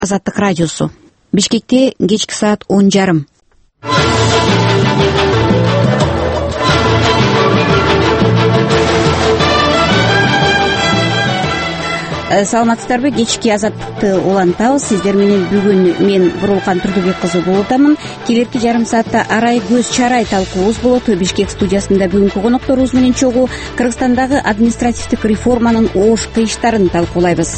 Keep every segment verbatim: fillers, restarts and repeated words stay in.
Азаттык радиосу. Бишкекте кечки саат он жарым. Саламатсыздарбы? Кечки азаттыкты улантабыз. Сиздер менен бүгүн мен Бурулкан Турдубек кызы болуп атамын. Келерки жарым саатта арай көз чарай талкуубуз болот. Бишкек студиясында бүгүнкү конокторубуз менен чогуу Кыргызстандагы административдик реформанын оош кыйыштарын талкуулайбыз.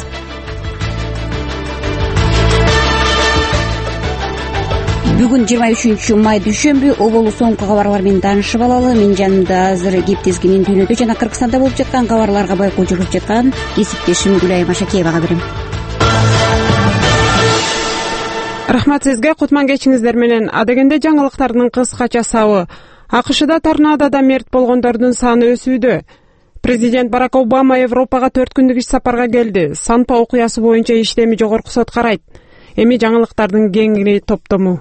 Бүгүн жыйырма үчүнчү май дүйшөмбү. Оболу соңку кабарлар менен таанышып алалы. Менин жанымда азыр кептесгенин дүйнөдө жана Кыргызстанда болуп жаткан кабарларга байкоо жүргүзүп жаткан кесиптешим Гүлайым Ашакеевага берем. Рахмат сизге. Кутман кечиңиздер менен. Адегенде жаңылыктардын кыскача сабы. АКШда торнадода мерт болгондордун саны өсүүдө. Президент Барак Обама Европага төрт күндүк иш сапарга келди. Санпа окуясы боюнча иштеми жогорку сот карайт. Эми жаңылыктардын кеңири топтому.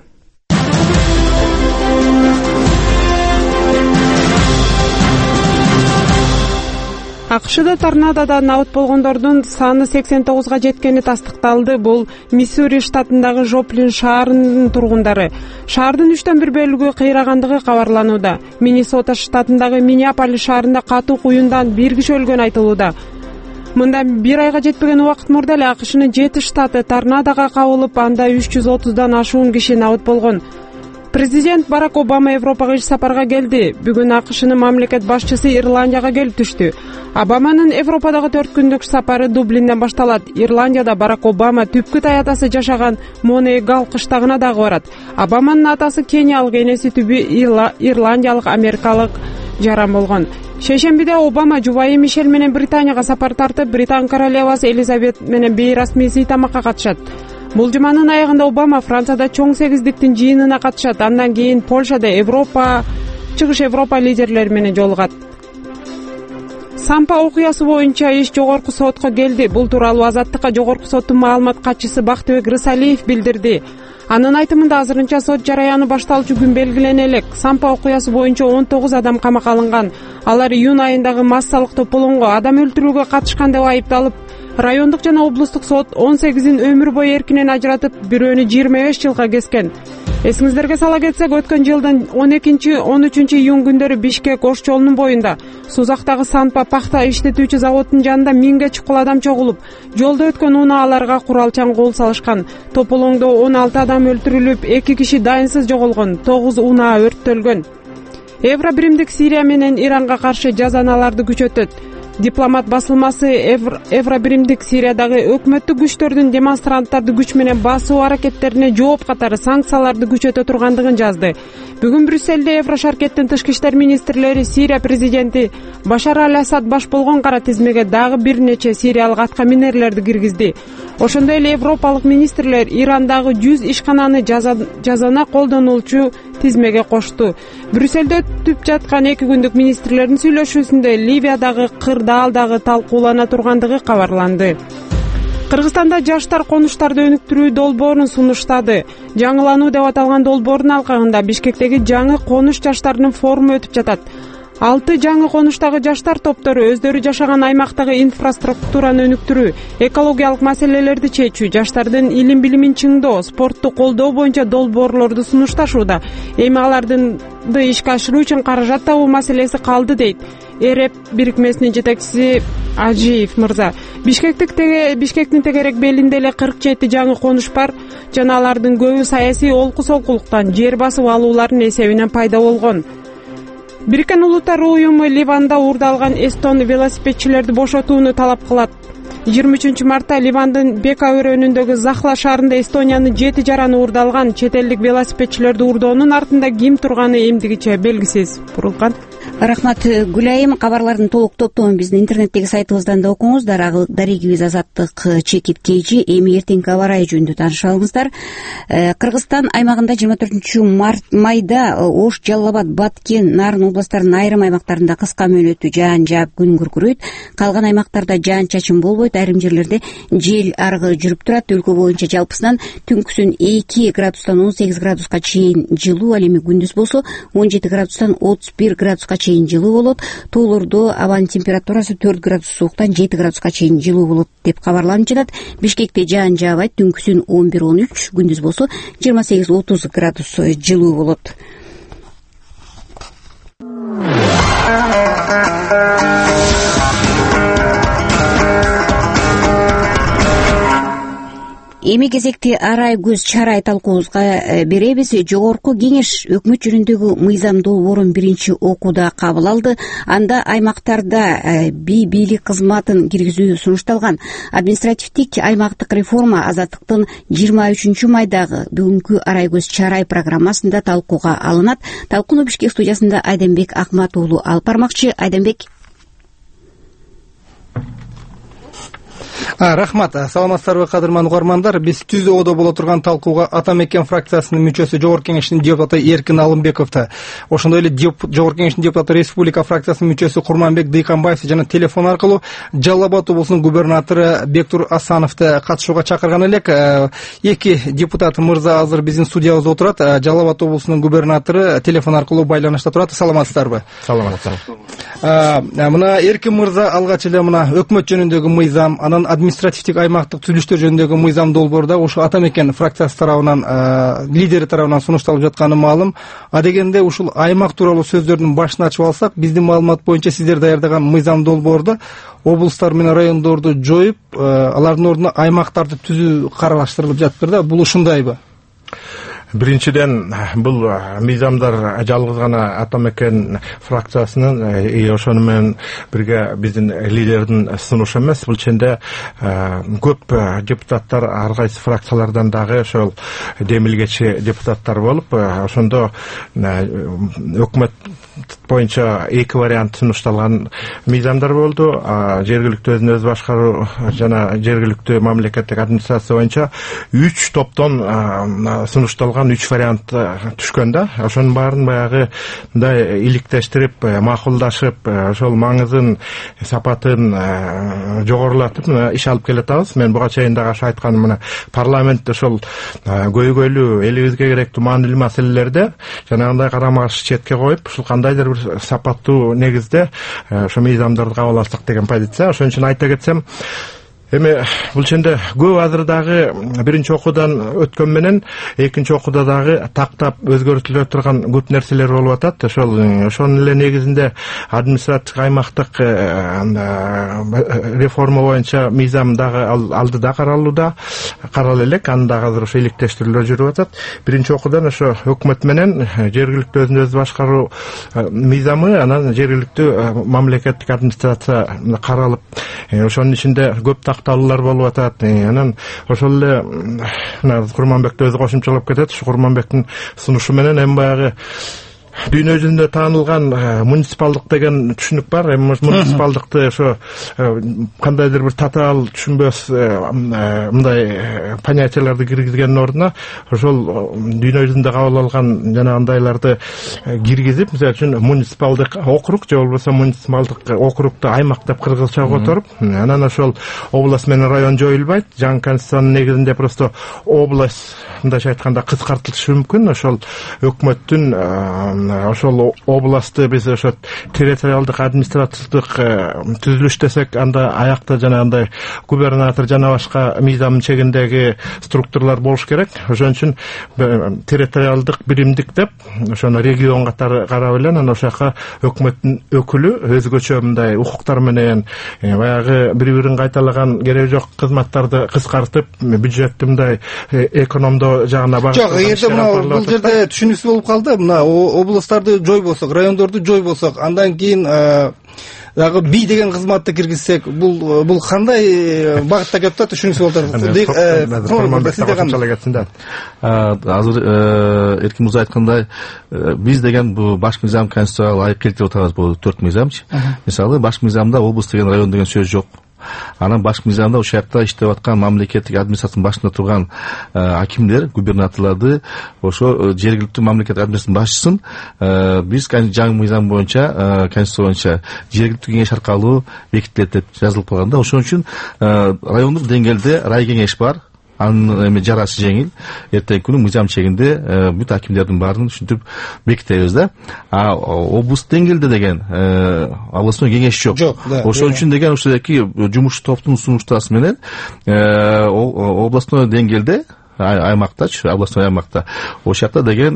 АКШда торнадода набыт болгондордун саны сексен тогузга жеткени тастыкталды. Бул Миссури штатындагы Жоплин шаарынын тургундары. Шаардын үчтөн бир бөлүгү кыйрагандыгы кабарланууда. Миннесота штатындагы Миннеаполис шаарында катуу куюндан бир киши өлгөн айтылууда. Мында бир айга жетпеген убакыт мурда эле АКШнын жети штаты торнадога кабылып, анда үч жүз отуздан ашуун киши набыт болгон. Президент Барак Обама Европага иш сапарга келди. Бүгүн АКШнын мамлекет башчысы Ирландияга келип түштү. Обаманын Европадагы төрт күндүк сапары Дублинден башталат. Ирландияда Барак Обама түпкү таятасы жашаган Монегал кыштагына дагы барат. Обаманын атасы кениялык, энеси түбү ирландиялык, америкалык жаран болгон. Шейшембиде Обама жубайы Мишель менен Британияга сапар тартып, Британ королевасы Элизабет менен бейрасмий сыйтамакка катышат. Бул жуманын аягында Обама Францияда чоң сегиздиктин жыйынына катышат. Андан кийин Польшада Европа, чыгыш Европа лидерлери менен жолугат. Санпа окуясы боюнча иш жогорку сотко келди. Бул тууралуу Азаттыкка жогорку соттун маалымат катчысы Бактыбек Рысалиев билдирди. Анын айтымында азырынча сот жараяны башталчу күн белгилене элек. Санпа окуясы боюнча он тогуз адам камакка алынган. Алар июнь айындагы массалык тополоңго адам өлтүрүүгө катышкан деп айыпталып, райондук жана облустук сот он сегизин өмүр бою эркинен ажыратып, бирөөнү жыйырма беш жылга кескен. Эсиңиздерге сала кетсек, өткөн жылдын он экинчи он үчүнчү июнь күндөрү Бишкек Ош жолунун боюнда Сузактагы Санпа пахта иштетүүчү заводдун жанында миңге чукул адам чогулуп, жолдо өткөн унааларга куралчан кол салышкан. Тополоңдо он алты адам өлтүрүлүп, эки киши дайынсыз жоголгон, тогуз унаа өрттөлгөн. Евробиримдик Сирия менен Иранга каршы жазаналарды күчөтөт. Дипломат басылмасы Евробиримдик Сириядагы өкмөттүк күчтөрдүн демонстранттарды күч менен басуу аракеттерине жооп катары санкцияларды күчөтө тургандыгын жазды. Бүгүн Брюсселде Еврошаркеттин тышкы иштер министрлери Сирия президенти Башар аль-Асад баш болгон кара тизмеге дагы бир нече сириялык атка минерлерди киргизди. Ошондой эле европалык министрлер Ирандагы жүз ишкананы жазана колдонулчу тизмеге кошту. Брюсселде өтүп жаткан эки күндүк министрлердин сүйлөшүүсүндө Ливиядагы кырдаалдагы талкуулана тургандыгы кабарланды. Кыргызстанда жаштар конуштарды өнүктүрүү долбоорун сунуштады. Жаңылануу деп аталган долбоордун алкагында Бишкектеги жаңы конуш жаштарынын форуму өтүп жатат. Алты жаңы конуштагы жаштар топтору өздөрү жашаган аймактагы инфраструктураны өнүктүрүү, экологиялык маселелерди чечүү, жаштардын илим билимин чыңдоо, спортту колдоо боюнча долбоорлорду сунушташууда. Эми аларды ишке ашыруу үчүн каражат табуу маселеси калды дейт Эреп бирикмесинин жетекчиси Ажиев мырза. Бишкектик теге Бишкектин тегерек белинде эле кырк жети жаңы конуш бар жана алардын көбү саясий олку-солкулуктан, жер басып алуулардын эсебинен пайда болгон. Бириккен Улуттар уюму Ливанда уурдалган эстон велосипедчилерди бошотууну талап кылат. жыйырма үчүнчү мартта Ливандын Бека өрөөнүндөгү Захла шаарында Эстониянын жети жараны уурдалган. Чет элдик велосипедчилерди уурдоонун артында ким турганы эмдигиче белгисиз. Бурулкан. Рахмат Гүлайым. Кабарлардын толук топтомун биздин интернеттеги сайтыбыздан да окуңуздар. Дарегибиз Азаттык чекит кейжи. Эми эртеңки аба ырайы жөнүндө таанышып алыңыздар. Кыргызстан аймагында жыйырма төртүнчү майда Ош, Жалал Абад, Баткен, Нарын областарынын айрым аймактарында кыска мөөнөттүү жаан жаап күн күркүрөйт. Калган аймактарда жаан-чачын болбойт. Айрым жерлерде жел аргы жүрүп турат. Өлкө боюнча жалпысынан түнкүсүн эки градустан он сегиз градуска чейин жылуу, ал эми күндүз болсо он жети градустан отуз бир градуска градуска чейин жылуу болот. Тоолордо абанын температурасы төрт градус сууктан жети градуска чейин жылуу болот деп кабарланып жатат. Бишкекте жаан жаабайт, түнкүсүн он бир он үч, күндүз болсо жыйырма сегиз отуз градус жылуу болот. Эми кезекти арай көз чарай талкуубузга беребиз. Жогорку кеңеш өкмөт жөнүндөгү мыйзам долбоорун биринчи окууда кабыл алды. Анда аймактарда бий бийлик кызматын киргизүү сунушталган. Административдик аймактык реформа Азаттыктын жыйырма үчүнчү майдагы бүгүнкү арай көз чарай программасында талкууга алынат. Талкууну Бишкек студиясында Айденбек Акмат уулу алып бармакчы. Айденбек. Рахмат. Саламатсыздарбы, кадырман угармандар. Биз түз оодо боло турган талкууга Ата мекен фракциясынын мүчөсү Жогорку кеңештин депутаты Эркин Алымбековду, ошондой эле Жогорку кеңештин депутаты Республика фракциясынын мүчөсү Курманбек Дыйканбаевди жана телефон аркылуу Жалал Абад облусунун губернатору Бектур Асановду катышууга чакырган элек. Эки депутат мырза азыр биздин студиябызда отурат. Жалал Абад облусунун губернатору телефон аркылуу байланышта турат. Саламатсыздарбы? Саламатсыздар. Мына Эркин мырза алгач эле мына өкмөт жөнүндөгү мыйзам, анан административдик аймактык түзүлүштөр жөнүндөгү мыйзам долбоорда ушу Ата мекен фракциясы тарабынан, лидери тарабынан сунушталып жатканы маалым. А дегенде ушул аймак тууралуу сөздөрдүн башын ачып алсак, биздин маалымат боюнча сиздер даярдаган мыйзам долбоордо облустар менен райондорду жоюп, алардын ордуна аймактарды түзүү каралыштырылып жатыптыр да. Бул ушундайбы? Биринчиден, бул мыйзамдар жалгыз гана Ата мекен фракциясынын и ошону менен бирге биздин лидердин сунушу эмес. Бул ченде көп депутаттар ар кайсы фракциялардан дагы ошол демилгечи депутаттар болуп, ошондо өкмөт боюнча эки вариант сунушталган мыйзамдар болду. Жергиликтүү өзүн өзү башкаруу жана жергиликтүү мамлекеттик администрация боюнча үч топтон сунушталган үч вариант түшкөн да. Ошонун баарын баягы мындай иликтештирип, макулдашып, ошол маңызын, сапатын жогорулатып иш алып келатабыз. Мен буга чейин дагы айтканым, мына парламентте ошол көйгөйлүү, элибизге керектүү маанилүү маселелерди жанагындай карама-каршы четке коюп, ушул кандайдыр бир сапаттуу негизде ошо мыйзамдарды кабыл алсак деген позиция. Ошон үчүн айта кетсем, эми бул ченде көп азыр дагы биринчи окуудан өткөн менен экинчи окууда дагы тактап өзгөртүлө турган көп нерселер болуп атат. Ошол ошонун эле негизинде административдик аймактык реформа боюнча мыйзам дагы алдыда каралууда, карала элек, аны дагы азыр ошо иликтештирүүлөр жүрүп атат. Биринчи окуудан ошо өкмөт менен жергиликтүү өзүн өзү башкаруу мыйзамы, анан жергиликтүү мамлекеттик администрация каралып, ошонун ичинде көп талар болуп атат. Анан ошол эле Курманбекти өзү кошумчалап кетет. Ушу Курманбектин сунушу менен эми баягы дүйнө жүзүндө таанылган муниципалдык деген түшүнүк бар. Эми муниципалдыкты ошо кандайдыр бир татаал түшүнбөс мындай понятияларды киргизгендин ордуна ошол дүйнө жүзүндө кабыл алган жанагындайларды киргизип, мисалы үчүн муниципалдык округ же болбосо муниципалдык округду аймак деп кыргызча которуп, анан ошол область менен район жоюлбайт. Жаңы конституциянын негизинде просто область, мындайча айтканда, кыскартылышы мүмкүн. Ошол өкмөттүн ошол областты биз ошо территориалдык административдик түзүлүш десек, анда аякта жанагындай губернатор жана башка мыйзамдын чегиндеги структуралар болуш керек. Ошон үчүн территориалдык биримдик деп ошону регион катары карап эле, анан ошол жака өкмөттүн өкүлү өзгөчө мындай укуктар менен баягы бири-бирин кайталаган кереги жок кызматтарды кыскартып, бюджетти мындай экономдоо жагына багытталган. Жок, эгерде мына бул жерде түшүнүксүз болуп калды, мына областтарды жойбосок, райондорду жойбосок, андан кийин дагы бий деген кызматты киргизсек, бул бул кандай багытта кетип атат, түшүнүксүз болуп атат. Азыр Эркин мырза айткандай, биз деген бул баш мыйзам конституцияга ылайык келтирип атабыз бул төрт мыйзамчы. Мисалы, баш мыйзамда область деген, район деген сөз жок. Анан баш мыйзамда ошол жакта иштеп аткан мамлекеттик администрациянын башында турган акимдер, губернаторлорду, ошо жергиликтүү мамлекеттик администрациянын башчысын биз жаңы мыйзам боюнча, конституция боюнча жергиликтүү кеңеш аркылуу бекитилет деп жазылып калган да. Ошон үчүн райондук деңгээлде рай кеңеш бар, анын эми жарасы жеңил, эртеңки күнү мыйзам чегинде бүт акимдердин баарын түшүндүрүп бекитебиз да. А облустук деңгээлде деген областной кеңеш жок. Ошон үчүн деген ушундагы жумуш топтун сунуштасы менен областной деңгээлде аймакта, областной аймакта ошол жакта деген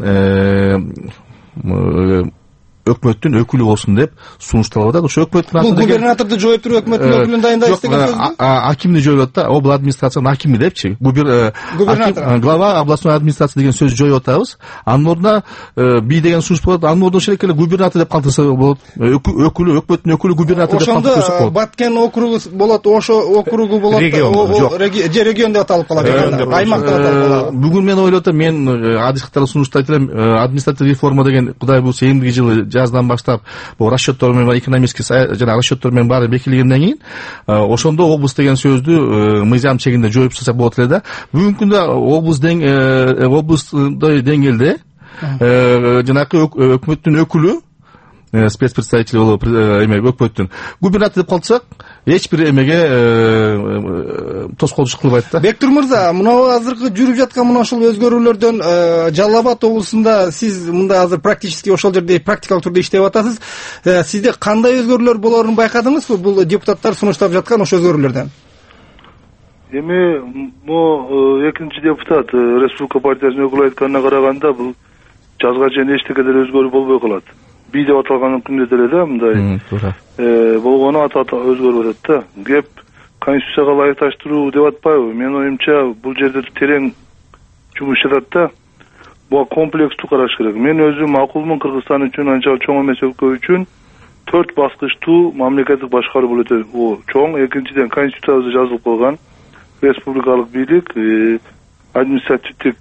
өкмөттүн өкүлү болсун деп сунушталып атат. Ошо өкмөттүн бул губернаторду жоюп туруп өкмөттүн өкүлүн дайындайбыз деген сөзбү? Акимди жоюп атат да, обл администрациянын акими депчи. Губернатор, глава областной администрация деген сөз жоюп атабыз. Анын ордуна би деген сунуш болот. Анын ордуна ошол эле губернатор деп калтырса болот. Өкүлү, өкмөттүн өкүлү губернатор деп калтырса болот. Ошондо Баткен округу болот, ошо округу болот, же регион деп аталып калат, аймак деп аталып калат. Бүгүн мен ойлоп атам, мен адис катары сунуштайт элем, административдик реформа деген Кудай буйрса эмдиги жылы жаздан баштап бул расчеттор менен экономический жана расчеттор менен баары бекитилгенден кийин ошондо облус деген сөздү мыйзам чегинде жоюп тастасак болот эле да. Бүгүнкү күндө облус облустуй деңгээлде жанакы өкмөттүн өкүлү, спецпредставитель болуп эме өкмөттүн губернатор деп калтсак эч бир эмеге тоскоолдук кылбайт да. Бектур мырза, мына азыркы жүрүп жаткан мына ушул өзгөрүүлөрдөн Жалал Абад облусунда сиз мында азыр практически ошол жерде практикалык түрдө иштеп атасыз. Сизде кандай өзгөрүүлөр болоорун байкадыңызбы бул депутаттар сунуштап жаткан ошол өзгөрүүлөрдөн? Эми могу экинчи депутат Республика партиясынын өкүлү айтканына караганда бул жазга чейин эчтеке деле өзгөрүү болбой калат. Би деп аталган күндө деле да мындай болгону ата өзгөрүп атат да. Кеп конституцияга ылайыкташтыруу деп атпайбы? Менин оюмча бул жерде терең жумуш жатат да. Буга комплекстүү караш керек. Мен өзүм макулмун, Кыргызстан үчүн анча чоң эмес өлкө үчүн төрт баскычтуу мамлекеттик башкаруу болот. Чоң, экинчиден конституциябызда жазылып калган республикалык бийлик, административдик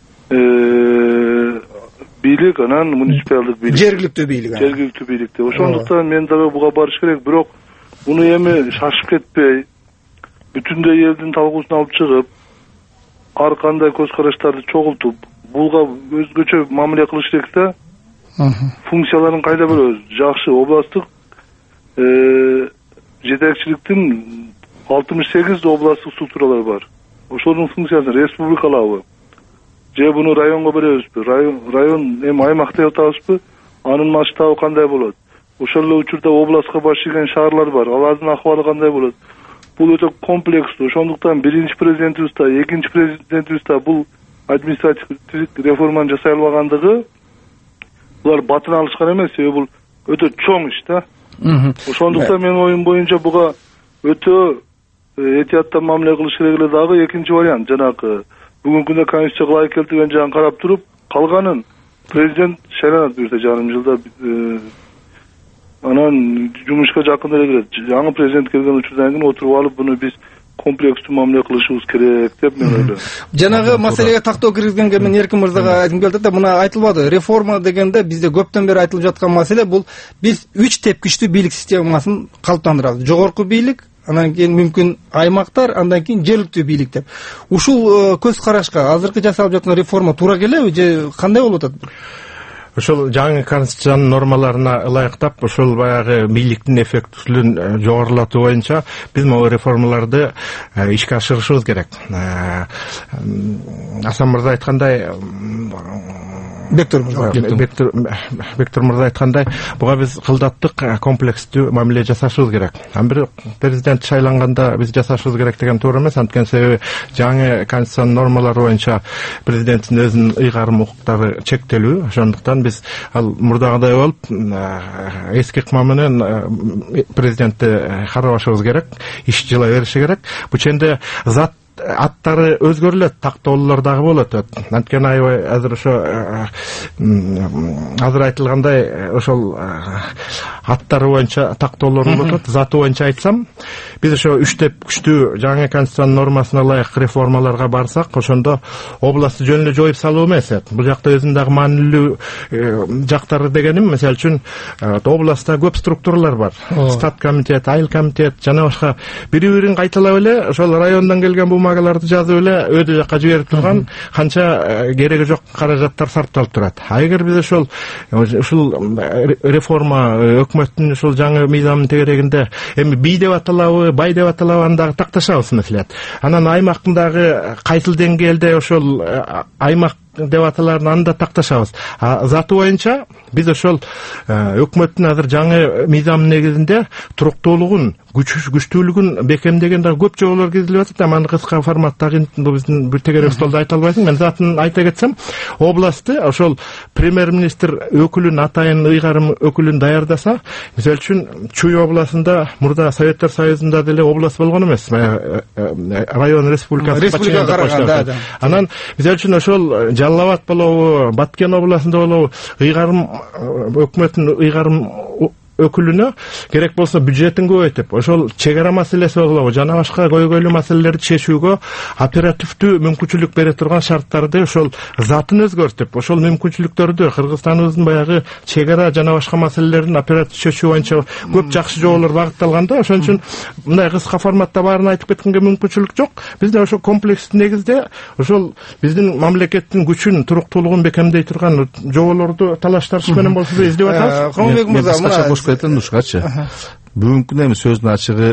бийлик, анан муниципалдык бийлик, жергиликтүү бийлик, жергиликтүү бийликте. Ошондуктан мен дагы буга барыш керек, бирок муну эми шашып кетпей, бүтүндөй элдин талкуусуна алып чыгып, ар кандай көз караштарды чогултуп, буга өзгөчө мамиле кылыш керек да. Функцияларын кайда бөлөбүз? Жакшы, областтык жетекчиликтин алтымыш сегиз областтык структуралар бар. Ошонун функциясын республикалабы? Же буну районго беребизби? Район, район эми аймак деп атабызбы? Анын масштабы кандай болот? Ошол эле учурда областка баш ийген шаарлар бар. Алардын акыбалы кандай болот? Бул өтө комплекстүү. Ошондуктан биринчи президентибиз да, экинчи президентибиз да бул административдик реформаны жасай албагандыгы булар батын алышкан эмес, себеби бул өтө чоң иш да. Ошондуктан менин оюм боюнча буга өтө этияттан мамиле кылыш керек эле. Дагы экинчи вариант, жанагы бүгүнкү күндө конституцияга ылайык келтирген жагын карап туруп, калганын президент шайланат буюрса жарым жылда, анан жумушка жакында эле кирет. Жаңы президент келген учурдан кийин отуруп алып, буну биз комплекстүү мамиле кылышыбыз керек деп мен ойлойм. Жанагы маселеге тактоо киргизгенге мен Эркин мырзага айткым келди да, мына айтылбады. Реформа дегенде бизде көптөн бери айтылып жаткан маселе бул биз үч тепкичтүү бийлик системасын калыптандырабыз. Жогорку бийлик, андан кийин мүмкүн аймактар, андан кийин жергиликтүү бийлик деп. Ушул көз карашка азыркы жасалып жаткан реформа туура келеби же кандай болуп атат? Ошол жаңы конституциянын нормаларына ылайыктап, ошол баягы бийликтин эффектүүлүгүн жогорулатуу боюнча биз могу реформаларды ишке ашырышыбыз керек. Асан мырза айткандай, Бектур мырза Бектур мырза айткандай, буга биз кылдаттык комплекстүү мамиле жасашыбыз керек. Анан бир президент шайланганда биз жасашыбыз керек деген туура эмес, анткени себеби жаңы конституциянын нормалары боюнча президенттин өзүнүн ыйгарым укуктары чектелүү. Ошондуктан биз ал мурдагыдай болуп эски ыкма менен президентти карабашыбыз керек, иш жыла бериши керек. Бул ченде зат аттары өзгөрүлөт, тактоолор дагы болот. Анткени аябай азыр ошо азыр айтылгандай ошол аттары боюнча тактоолор болуп атат. Заты боюнча айтсам, биз ошо үчтеп күчтүү жаңы конституциянын нормасына ылайык реформаларга барсак, ошондо областты жөн эле жоюп салуу эмес. Бул жакта өзүнүн дагы маанилүү жактары дегеним, мисалы үчүн областта көп структуралар бар. Стат комитет, айыл комитет жана башка бири-бирин кайталап эле ошол райондон келген бумагаларды жазып эле өйдө жакка жиберип турган канча кереги жок каражаттар сарпталып турат. А эгер биз ошол ушул реформа өкмөттүн ушул жаңы мыйзамдын тегерегинде эми бий деп аталабы, бай деп аталабы аны дагы такташабыз мисалет. Анан аймактын дагы кайсыл деңгээлде ошол аймак деп аталарын аны да такташабыз. Заты боюнча биз ошол өкмөттүн азыр жаңы мыйзамдын негизинде туруктуулугун, күчтүүлүгүн бекемдеген дагы көп жоболор киргизилип атат. Аны кыска форматтагы биздин бир тегерек столдо айта албайсың. Мен затын айта кетсем, областты ошол премьер-министр өкүлүн атайын ыйгарым өкүлүн даярдаса, мисалы үчүн Чүй областында мурда Советтер Союзунда деле область болгон эмес, район республикасы караганда. Анан мисалы үчүн ошол Жалал Абад болобу, Баткен областында болобу, ыйгарым өкмөттүн ыйгарым өкүлүнө керек болсо бюджетин көбөйтүп, ошол чек ара маселеси болобу, жана башка көйгөйлүү маселелерди чечүүгө оперативдүү мүмкүнчүлүк бере турган шарттарды ошол затын өзгөртүп, ошол мүмкүнчүлүктөрдү Кыргызстаныбыздын баягы чек ара жана башка маселелердин оператив чечүү боюнча көп жакшы жоболор багытталган да. Ошон үчүн мындай кыска форматта баарын айтып кеткенге мүмкүнчүлүк жок. Бизде ошол комплекстүү негизде ошол биздин мамлекеттин күчүн, туруктуулугун бекемдей турган жоболорду талаш тартыш менен болсо да издеп атабыз. Комбек мырза, кетен ушкачы. Бүгүнкү эми сөздүн ачыгы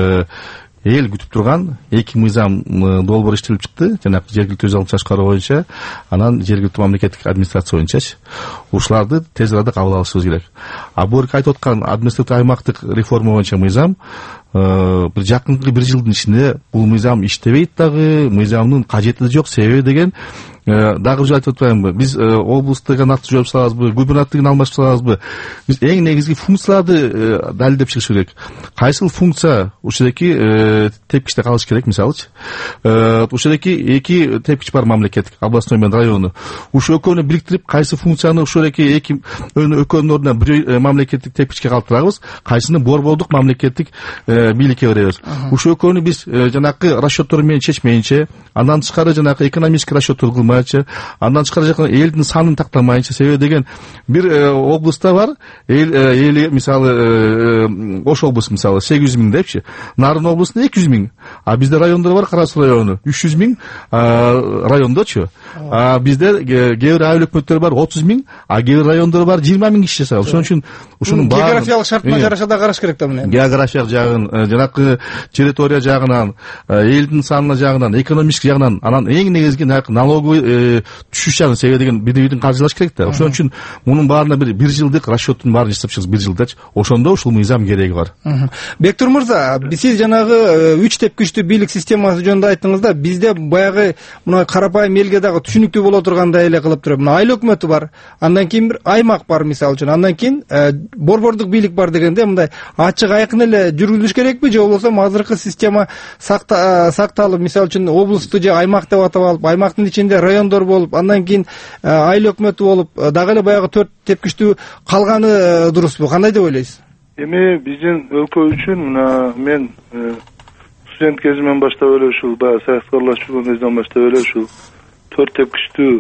эл күтүп турган эки мыйзам долбоор иштелип чыкты. Жанагы жергиликтүү өз алдын чачкаруу боюнча, анан жергиликтүү мамлекеттик администрация боюнчачы. Ушуларды тез арада кабыл алышыбыз керек. А бул айтып аткан административдик аймактык реформа боюнча мыйзам бир жакынкы бир жылдын ичинде бул мыйзам иштебейт дагы, мыйзамдын кажети жок. Себеби деген дагы бир айтып атпаймынбы, биз облусттук нақты жооп салабызбы, губернатордугун алмашып салабызбы? Биз эң негизги функцияларды далилдеп чыгыш керек. Кайсыл функция ушедеки тепкичте калыш керек, мисалычы. Ушедеки эки тепкич бар мамлекеттик, областной менен району. Ушу экөөнү бириктирип, кайсы функцияны ушедеки эки экөөнүн ордуна бир мамлекеттик тепкичке калтырабыз, кайсыны борбордук мамлекеттик бийликке беребиз. Ушу экөөнү биз жанакы расчеттор менен чечмейинче, андан тышкары жанакы экономический расчеттор кылмайынча, андан тышкары жакын элдин санын тактамайынча. Себеби деген бир областта бар эл эли, мисалы Ош облусу мисалы сегиз жүз миң депчи, Нарын облусунда эки жүз миң, а бизде райондор бар, Кара Суу району үч жүз миң райондочу. А бизде кээ бир айыл өкмөттөр бар отуз миң, а кээ бир райондор бар жыйырма миң киши жашайт. Ошон үчүн ушунун баарын географиялык шартына жараша да караш керек да мына. Географиялык жагын, жанакы территория жагынан, элдин санына жагынан, экономический жагынан, анан эң негизги налоговый түшүш жагын, себеби деген бири-бирин каржылаш керек да. Ошон үчүн мунун баарына бир бир жылдык расчеттун баарын жасап чыгыз, бир жылдачы. Ошондо ушул мыйзам кереги бар. Бектур мырза, сиз жанагы үч тепкичтүү бийлик системасы жөнүндө айттыңыз да, бизде баягы мына карапайым элге дагы түшүнүктүү боло тургандай эле кылып туруп, мына айыл өкмөтү бар, андан кийин бир аймак бар мисалы үчүн, андан кийин борбордук бийлик бар дегенде мындай ачык айкын эле жүргүзүлүш керекпи, же болбосо азыркы система сакталып, мисалы үчүн облусту же аймак деп атап алып, аймактын ичинде райондор болуп, андан кийин айыл өкмөтү болуп, дагы эле баягы төрт тепкичтүү калганы дурусбу? Кандай деп ойлойсуз? Эми биздин өлкө үчүн мына мен студент кезимден баштап эле ушул баягы саясатка аралашып жүргөн кезден баштап эле ушул төрт тепкичтүү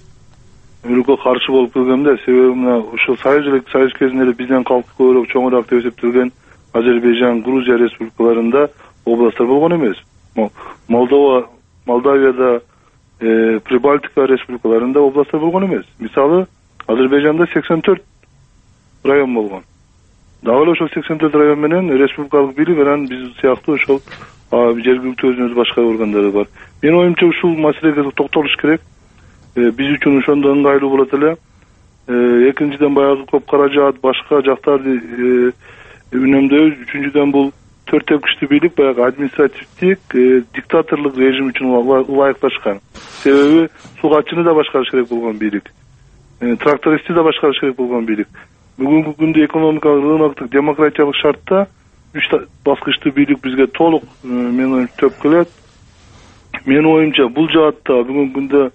өлкө каршы болуп келгемде, себеби мына ушул союз союз кезинде эле бизден калк көбүрөөк чоңураак деп эсептелген Азербайжан, Грузия республикаларында областтар болгон эмес. Молдова, Молдавияда, Прибалтика республикаларында областтар болгон эмес. Мисалы, Азербайжанда сексен төрт район болгон. Дагы эле ошол сексен төрт район менен республикалык бийлик анан биз сыяктуу ошол жергиликтүү өзүнүз башка органдары бар. Менин оюмча ушул маселеге токтолуш керек. Биз үчүн ошондо ыңгайлуу болот эле. Экинчиден баягы көп каражат, башка жактарды үнөмдөй. Үчүнчүдөн бул төрт тепкичтүү бийлик баягы административдик диктаторлук режим үчүн ылайыкташкан. Себеби сугатчыны да башкарыш керек болгон бийлик, трактористти да башкарыш керек болгон бийлик. Бүгүнкү күндө экономикалык, рыноктук, демократиялык шартта үч баскычтуу бийлик бизге толук менин оюмча төп келет. Менин оюмча бул жаатта бүгүнкү күндө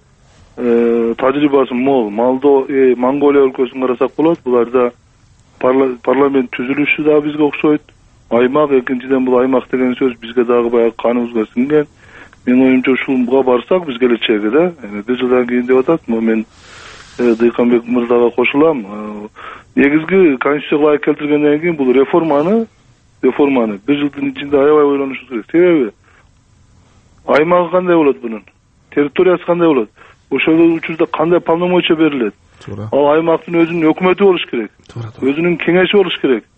тажрыйбасы мол. Монголия өлкөсүн карасак болот. Буларда парламент түзүлүшү да бизге окшойт. Аймак, экинчиден бул аймак деген сөз бизге дагы баягы каныбызга сиңген. Менин оюмча ушуга барсак биз келечеги да, бир жылдан кийин деп атат. Мен Дыйканбек мырзага кошулам. Негизги конституцияга ылайык келтиргенден кийин бул реформаны реформаны бир жылдын ичинде аябай ойлонуш керек. Себеби аймагы кандай болот бунун? Территориясы кандай болот? Ошол учурда кандай полномочия берилет? Ал аймактын өзүнүн өкмөтү болуш керек. Өзүнүн кеңеши болуш керек.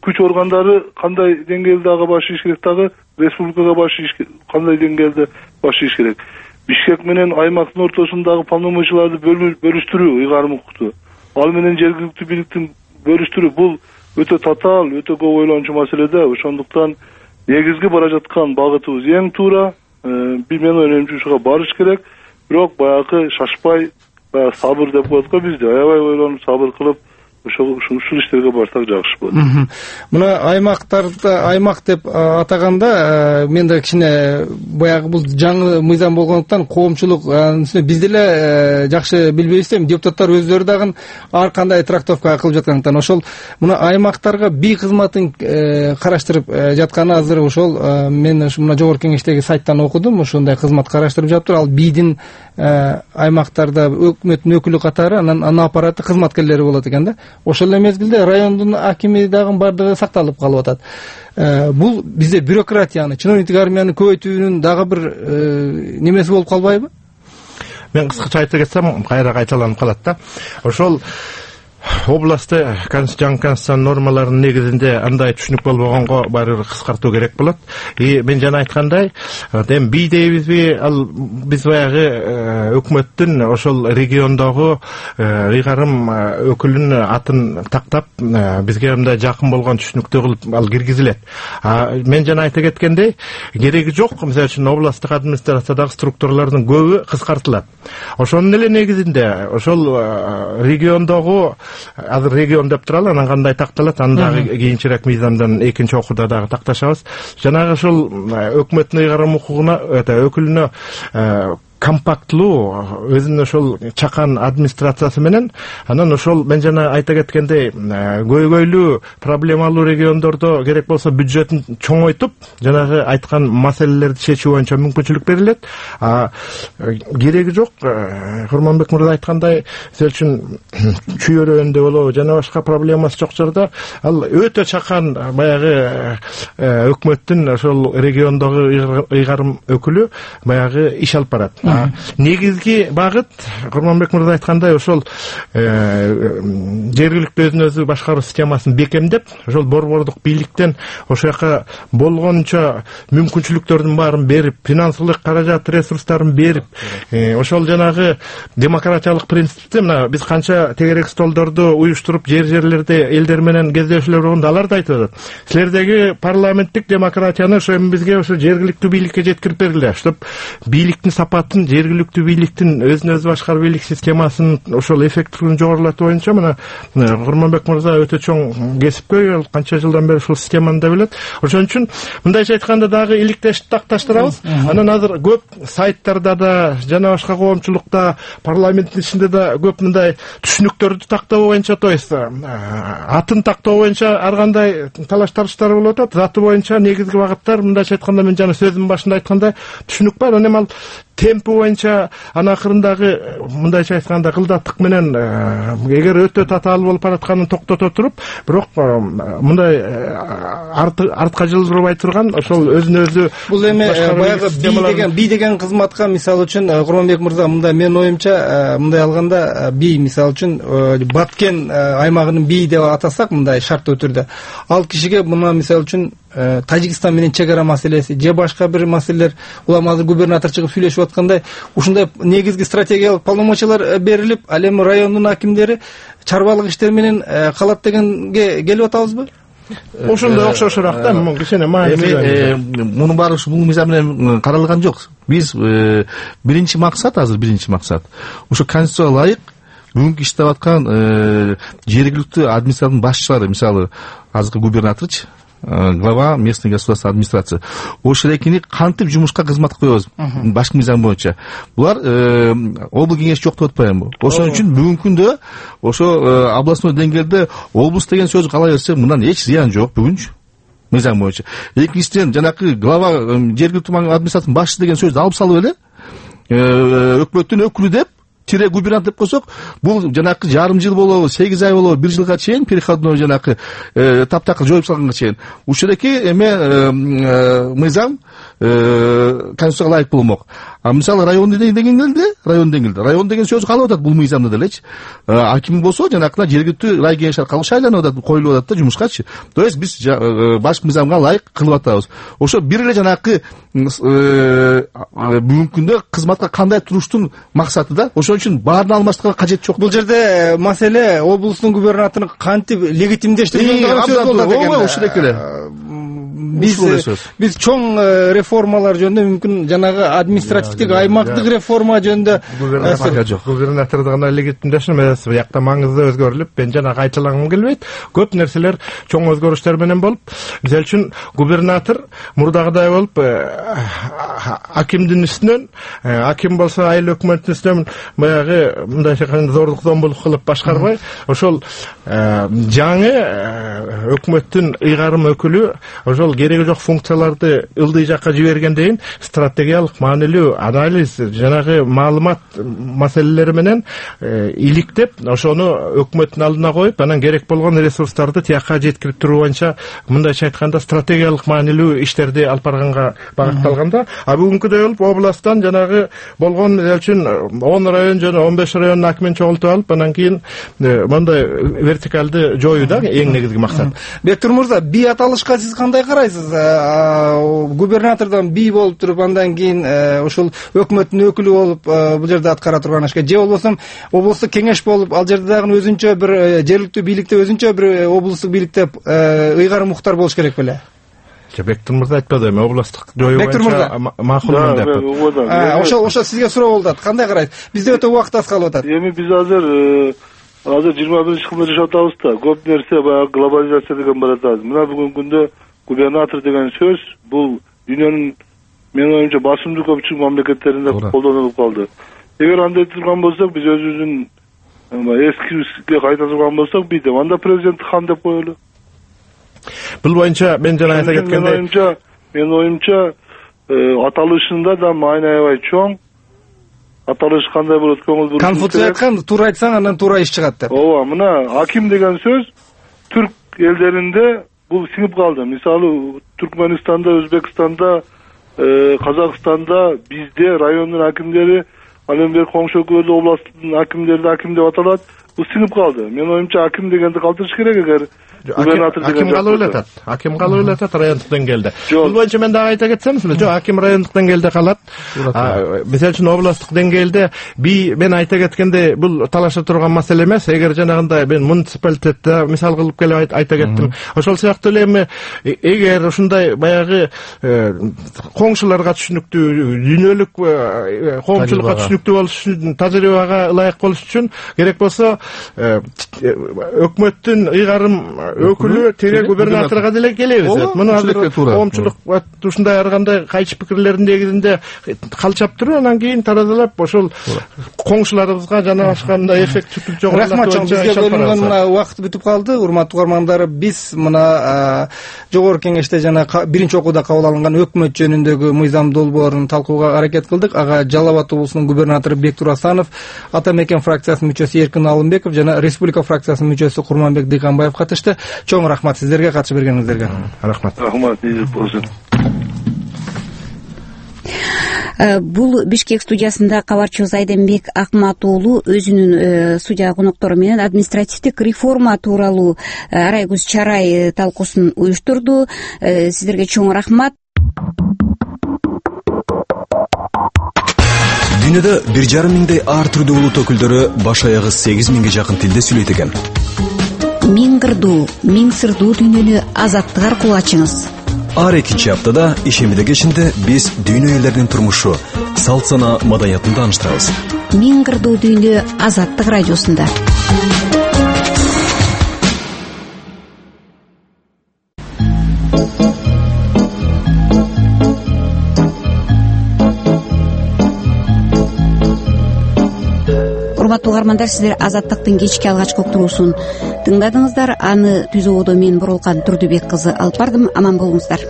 күч органдары кандай деңгээлде ага баш ийиш керек, дагы республикага баш ийиш кандай деңгээлде баш ийиш керек. Бишкек менен аймактын ортосундагы полномочияларды бөлүштүрүү ыйгарым укукту, ал менен жергиликтүү бийликтин бөлүштүрүү бул өтө татаал, өтө көп ойлончу маселе да. Ошондуктан негизги бара жаткан багытыбыз эң туура. Менин оюмча ушуга барыш керек. Бирок баягы шашпай, баягы сабыр деп коет го бизде. Аябай ойлонуп, сабыр кылып ушул ушул иштерге барсак жакшы болот. Мына аймактарды аймак деп атаганда мен да кичине баягы бул жаңы мыйзам болгондуктан коомчулук биз деле жакшы билбейбиз да, депутаттар өздөрү дагы ар кандай трактовка кылып жаткандыктан ошол мына аймактарга бий кызматын караштырып жатканы азыр ошол мен мына жогорку кеңештеги сайттан окудум, ошондой кызмат караштырып жатыптыр. Ал бийдин аймактарда өкмөттүн өкүлү катары анан ана аппараты кызматкерлери болот экен да. Ошол эле мезгилде райондун акими дагы бардыгы сакталып калып атат. Бул бизде бюрократияны, чиновниктик армияны көбөйтүүнүн дагы бир немеси болуп калбайбы? Мен кыскача айта кетсем, кайра кайталанып калат да. Ошол областты жаңы конституциянын нормаларынын негизинде андай түшүнүк болбогонго баары кыскартуу керек болот. И мен жана айткандай, эми бий дейбизби, ал биз баягы өкмөттүн ошол региондогу ыйгарым өкүлүнүн атын тактап бизге мындай жакын болгон түшүнүктүү кылып ал киргизилет. Мен жана айта кеткендей, кереги жок. Мисалы үчүн областтык администрациядагы структуралардын көбү кыскартылат. Ошонун эле негизинде ошол региондогу азыр регион деп туралы, анан кандай такталат, аны дагы кийинчерээк мыйзамдан экинчи окууда дагы такташабыз. Жанагы ошол өкмөттүн ыйгарым укугуна, өкүлүнө компактлуу, өзүнүн ошол чакан администрациясы менен, анан ошол мен жана айта кеткендей көйгөйлүү проблемалуу региондордо керек болсо бюджетин чоңойтуп, жанагы айткан маселелерди чечүү боюнча мүмкүнчүлүк берилет. А кереги жок, Курманбек мырза айткандай, сел үчүн чүйөрөндө болобу жана башка проблемасы жок жерде ал өтө чакан баягы өкмөттүн ошол региондогу ыйгарым өкүлү баягы иш алып барат. Негизги багыт Курманбек мырза айткандай ошол жергиликтүү өзүн өзү башкаруу системасын бекемдеп, ошол борбордук бийликтен ошол жака болгончо мүмкүнчүлүктөрдүн баарын берип, финансылык каражат ресурстарын берип, ошол жанагы демократиялык принципти, мына биз канча тегерек столдорду уюштуруп жер жерлерде элдер менен кездешүүлөр болгондо алар да айтып атат. Силердеги парламенттик демократияны ошо бизге ошо жергиликтүү бийликке жеткирип бергиле, чтоб бийликтин сапатын, жергиликтүү бийликтин өзүн өзү башкаруу бийлик системасын ошол эффективдүүлүгүн жогорулатуу боюнча мына Курманбек мырза өтө чоң кесипкөй, канча жылдан бери ушул системаны да билет. Ошон үчүн мындайча айтканда дагы иликтешип такташтырабыз. Анан азыр көп сайттарда да, жана башка коомчулукта, парламенттин ичинде да көп мындай түшүнүктөрдү тактоо боюнча, то есть атын тактоо боюнча ар кандай талаш тарыштар болуп атат. Заты боюнча негизги багыттар, мындайча айтканда мен жана сөзүмдүн башында айткандай түшүнүк бар. Анан ал темпи боюнча ана акырындагы мындайча айтканда кылдаттык менен эгер өтө татаал болуп баратканын токтото туруп, бирок мындай артка жылдырбай турган ошол өзүн өзү бул эми баягы бий деген бий деген кызматка мисалы үчүн Курманбек мырза мындай менин оюмча мындай алганда бий мисалы үчүн Баткен аймагынын бийи деп атасак мындай шарттуу түрдө, ал кишиге мына мисалы үчүн Тажикстан менен чек ара маселеси же башка бир маселелер, улам азыр губернатор чыгып сүйлөшүп аткандай ушундай негизги стратегиялык полномочиялар берилип, ал эми райондун акимдери чарбалык иштер менен калат дегенге келип атабызбы? Ошондой окшошураак да, кичине маани. Мунун баары бул мыйзам менен каралган жок. Биз биринчи максат, азыр биринчи максат ушу конституцияга ылайык бүгүнкү иштеп аткан жергиликтүү администрациянын башчылары, мисалы азыркы губернаторчу, глава местной государственной администрации, ошол экини кантип жумушка кызматка коебуз башкы мыйзам боюнча. Булар обл кеңеш жок деп атпаймынбы? Ошон үчүн бүгүнкү күндө ошо областной деңгээлде облус деген сөз кала берсе, мындан эч зыян жок бүгүнчү мыйзам боюнча. Экинчиден жанакы глава жергиликтүү администрациянын башчысы деген сөздү алып салып эле өкмөттүн өкүлү деп тире губернатор деп койсок, бул жанакы жарым жыл болобу, сегиз ай болобу, бир жылга чейин переходной жанакы таптакыр жоюп салганга чейин ушул эки эме мыйзам конституцияга ылайык болмок. А мисалы район деген келди, район деңгээлде. Район деген сөз калып атат бул мыйзамда делечи. Аким болсо жанакына жергиликтүү рай кеңеш аркылуу шайланып атат, коюлуп атат да жумушкачы. То есть биз башкы мыйзамга ылайык кылып атабыз. Ошо бир эле жанакы бүгүнкү күндө кызматка кандай туруштун максаты да. Ошон үчүн баарын алмаштырганга кажет жок. Бул жерде маселе облустун губернаторун кантип легитимдештиргендигин сөз болот экен. Ооба, ушул эле. Биз биз чоң реформалар жөнүндө мүмкүн жанагы административдик аймактык реформа жөнүндө губернаторду гана легитимдешин эмес, биякта маңызды өзгөрүлүп, мен жана кайталагым келбейт. Көп нерселер чоң өзгөрүштөр менен болуп, мисалы үчүн губернатор мурдагыдай болуп акимдин үстүнөн, аким болсо айыл өкмөттүн үстүнөн баягы мындай зордук зомбулук кылып башкарбай, ошол жаңы өкмөттүн ыйгарым өкүлү ошол кереги жок функцияларды ылдый жакка жибергенден стратегиялык маанилүү анализ жанагы маалымат маселелери менен иликтеп, ошону өкмөттүн алдына коюп, анан керек болгон ресурстарды тияка жеткирип туруу боюнча мындайча айтканда стратегиялык маанилүү иштерди алып барганга багытталганда, а бүгүнкүдөй болуп областтан жанагы болгон мисалы үчүн он район жана он беш райондун акимин чогултуп алып, анан кийин мындай вертикалды жоюу да эң негизги максат. Бектур мырза, би аталышка сиз кандай карайсыз? Губернатордон би болуп туруп, андан кийин ушул өкмөттүн өкүлү болуп бул жерде аткара турган ишке, же болбосо облустук кеңеш болуп, ал жерде дагы өзүнчө бир жергиликтүү бийликте, өзүнчө бир облустук бийликте ыйгарым муктар болуш керек беле? Бектур мырза айтпады эми, облустук жою боюнча макулмун деп. Ошол ошо сизге суроо болуп атат. Кандай карайсыз? Бизде өтө убакыт аз калып атат. Эми биз азыр азыр жыйырма биринчи кылымда жашап атабыз да. Көп нерсе баягы глобализация деген бар атат. Мына бүгүнкү күндө губернатор деген сөз бул дүйнөнүн менин оюмча басымдуу көпчүлүк мамлекеттеринде колдонулуп калды. Эгер андай турган болсок, биз өзүбүздүн эскиге кайта турган болсок, бийдеп анда президент хан деп коелу. Бул боюнча мен жана айта кеткендей, менин оюмча, менин оюмча аталышында да маани аябай чоң. Аталыш кандай болот, көңүл буруш. Конфуций айткан, туура айтсаң андан туура иш чыгат деп. Ооба, мына аким деген сөз түрк элдеринде бул сиңип калды. Мисалы Түркмөнстанда, Өзбекстанда, Казакстанда бизде райондун акимдери, андан бери коңшу өлкөлөрдө областтын акимдери аким деп аталат. Бул сиңип калды. Менин оюмча аким дегенди калтырыш керек. Эгер губернатор аким калып элетат, аким калып элетат райондук деңгээлде. Бул боюнча мен дагы айта кетсем, жок, аким райондук деңгээлде калат. Мисалы үчүн областтык деңгээлде би мен айта кеткенде бул талаша турган маселе эмес. Эгер жанагындай мен муниципалитетте мисал кылып келип айта кеттим. Ошол сыяктуу эле эми эгер ушундай баягы коңшуларга түшүнүктүү, дүйнөлүк коомчулукка түшүнүктүү болуш үчүн, тажрыйбага ылайык болуш үчүн керек болсо өкмөттүн ыйгарым өкүлү тире губернаторго деле келебиз. Муну азыр коомчулук ушундай ар кандай кайчы пикирлердин негизинде калчап туруп, анан кийин таразалап ошол коңшуларыбызга жана башка мындай эффективдүү жогорулат. Рахмат, бизге бөлүнгөн мына убакыт бүтүп калды. Урматтуу угармандар, биз мына жогорку кеңеште жана биринчи окууда кабыл алынган өкмөт жөнүндөгү мыйзам долбоорун талкууга аракет кылдык. Ага Жалал Абад облусунун губернатору Бектур Асанов, Ата Мекен фракциясынын мүчөсү Эркин Алымбеков жана Республика фракциясынын мүчөсү Курманбек Дыйканбаев катышты. Чоң рахмат сиздерге катышып бергениңиздерге. Рахмат. Рахмат, ийгилик болсун. Бул Бишкек студиясында кабарчыбыз Айденбек Акмат уулу өзүнүн студия коноктору менен административдик реформа тууралуу арай көз чарай талкуусун уюштурду. Сиздерге чоң рахмат. Дүйнөдө бир жарым миңдей ар түрдүү улут өкүлдөрү баш аягы сегиз миңге жакын тилде сүйлөйт экен. Миң кырдуу, миң сырдуу дүйнөнү азаттык аркылуу ачыңыз. Ар экинчи аптада ишемиде кечинде биз дүйнө элдеринин турмушу, салт сана, маданиятын тааныштырабыз. Миң кырдуу дүйнө азаттык радиосунда. Урматтуу угармандар, сиздер Азаттыктын кечки алгачкы уктуруусун тыңдадыңыздар. Аны түзүүдө мен Бурулкан Турдубек кызы алып бардым. Аман болуңуздар.